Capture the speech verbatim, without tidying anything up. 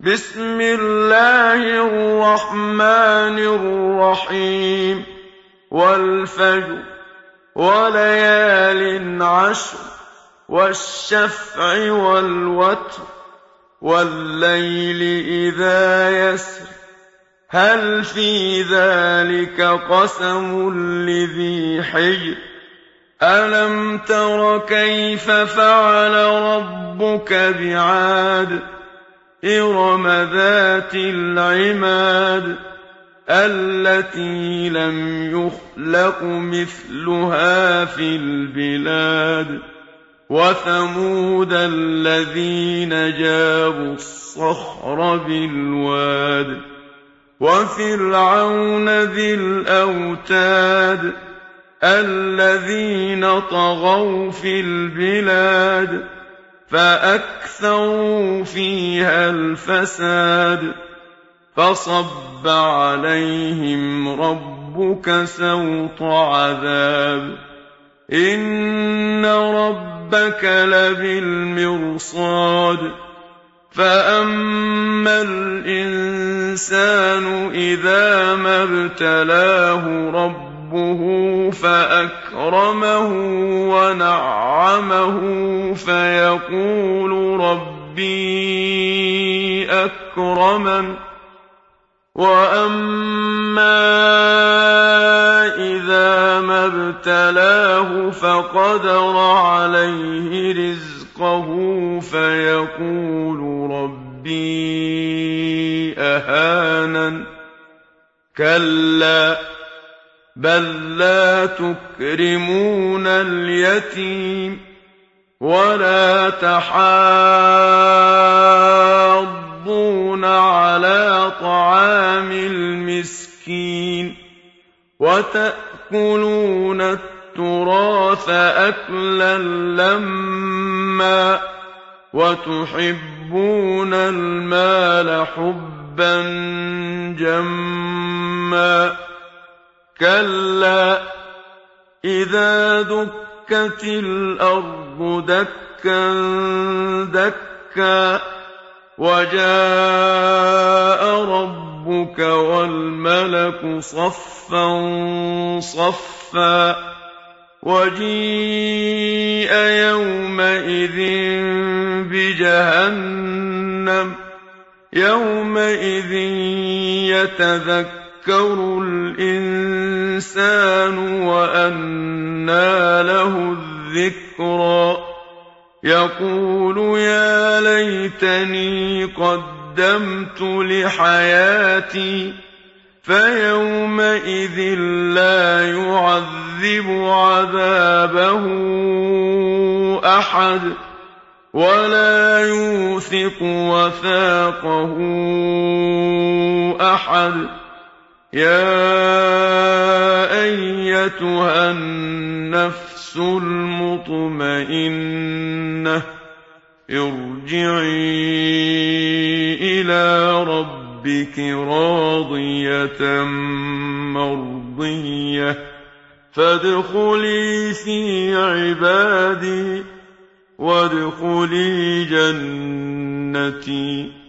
بسم الله الرحمن الرحيم والفجر وليال عشر والشفع والوتر والليل إذا يسر هل في ذلك قسم لذي حجر ألم تر كيف فعل ربك بعاد إرم ذات العماد التي لم يخلق مثلها في البلاد وثمود الذين جابوا الصخر بالواد وفرعون ذي الأوتاد الذين طغوا في البلاد فأكثروا فيها الفساد فصب عليهم ربك سوط عذاب إن ربك لبالمرصاد فأما الإنسان إذا ما ابتلاه ربه فأكرمه ونعمه فيقول ربي أكرمن وأما إذا ما ابتلاه فقدر عليه رزقه فيقول ربي أهانن كلا بل لا تكرمون اليتيم ولا تحاضون على طعام المسكين وتأكلون التراث أكلا لما وتحبون المال حبا جما كلا إذا دكت الأرض دكا دكا وجاء ربك والملك صفا صفا وجيء يومئذ بجهنم يومئذ يتذكر يذكر الإنسان وأنى له الذكرى يقول يا ليتني قدمت لحياتي فيومئذ لا يعذب عذابه أحد ولا يوثق وثاقه أحد يا أيتها النفس المطمئنة ارجعي إلى ربك راضية مرضية فادخلي في عبادي وادخلي جنتي